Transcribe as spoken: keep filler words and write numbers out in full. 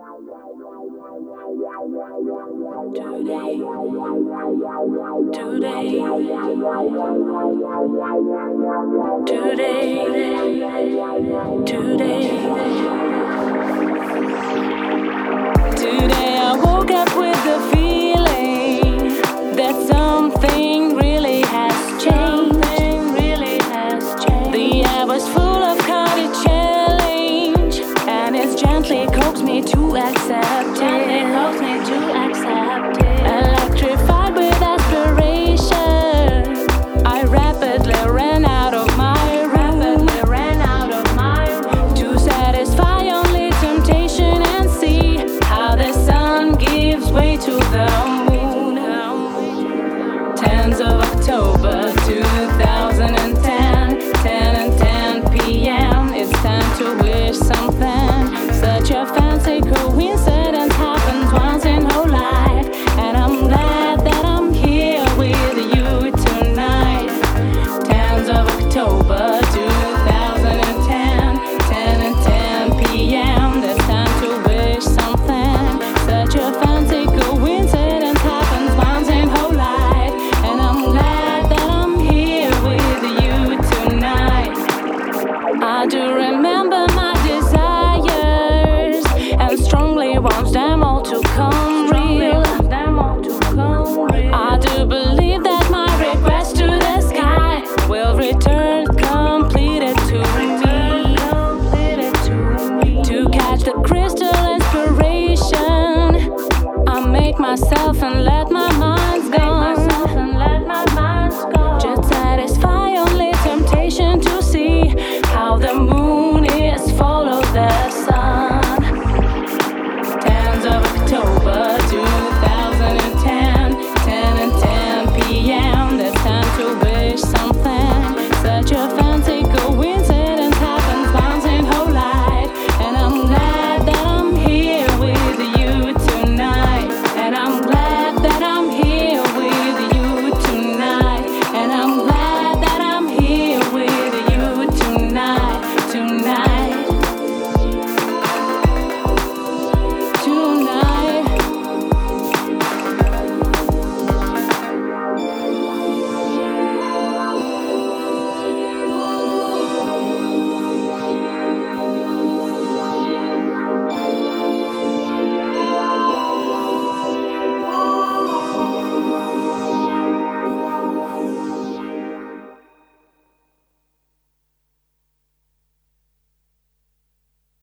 Today I woke up with the feeling that something really has changed. The air was full of cottage challenge, and it's gently coaxed me to accept it. Electrified with aspiration, I rapidly ran out of my room to satisfy only temptation and see how the sun gives way to the moon. tenth of October two thousand ten, ten and ten p.m. It's time to wish something. Such a fancy coincidence happens once in whole life, and I'm glad that I'm here with you tonight. tenth of October two thousand ten, ten and ten p.m. It's time to wish something. Such a fancy coincidence happens once in whole life, and I'm glad that I'm here with you tonight. I do remember my desires and strongly want them all to come real. I do believe that my request to the sky will return completed to me. To catch the crystal inspiration, I make myself in love.